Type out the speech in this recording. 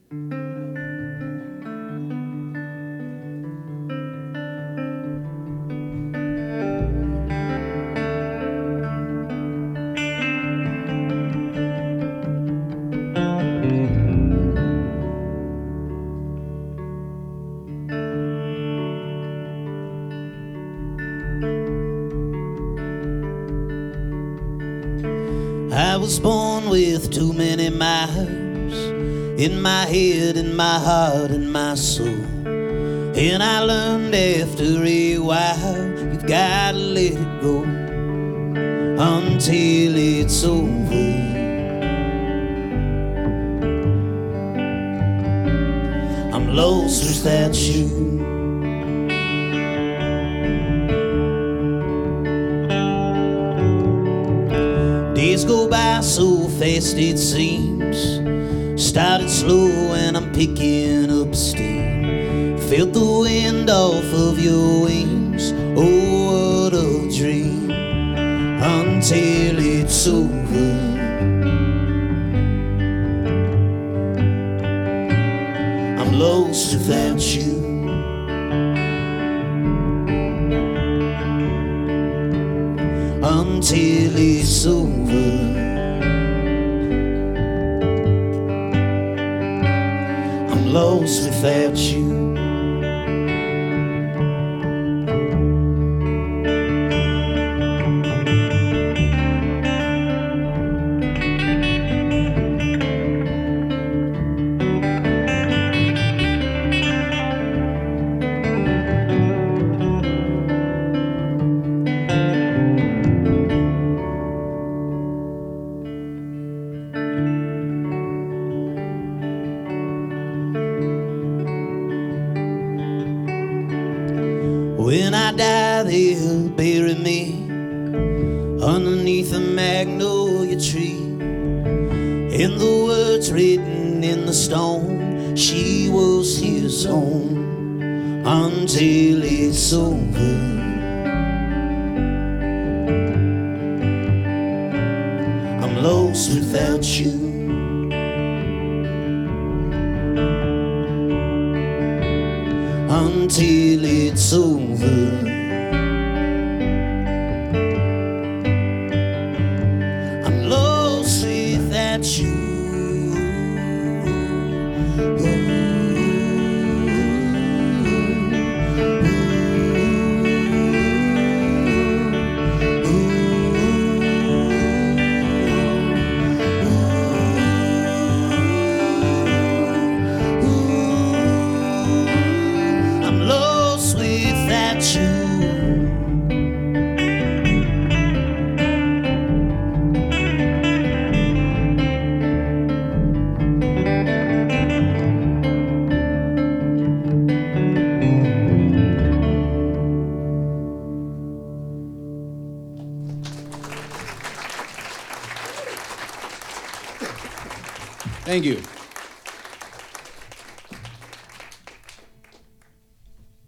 I was born with too many miles in my head, in my heart, in my soul. And I learned after a while, you've gotta let it go until it's over. I'm lost without you. Days go by so fast it seems. Started slow and I'm picking up steam. Felt the wind off of your wings. Oh, what a dream. Until it's over. I'm lost without you. Until it's over. I'm lost without you. When I die, they'll bury me underneath a magnolia tree. And the words written in the stone, she was his own until it's over. I'm lost without you. Until it's over. I'm lost without you. Thank you.